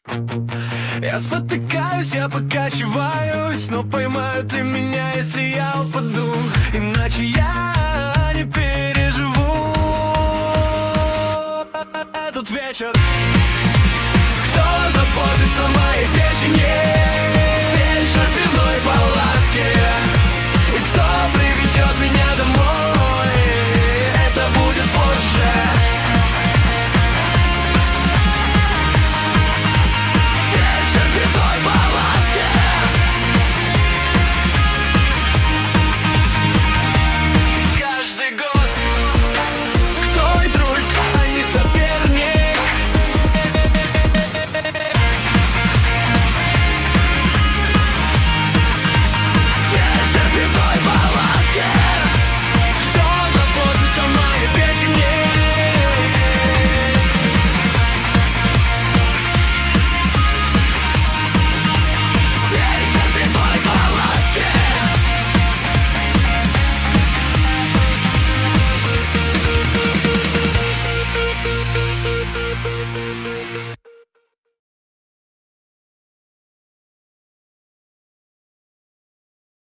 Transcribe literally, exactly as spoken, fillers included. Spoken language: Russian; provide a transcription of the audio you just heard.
Я спотыкаюсь, я покачиваюсь, но поймают ли меня, если я упаду? Иначе я не переживу этот вечер.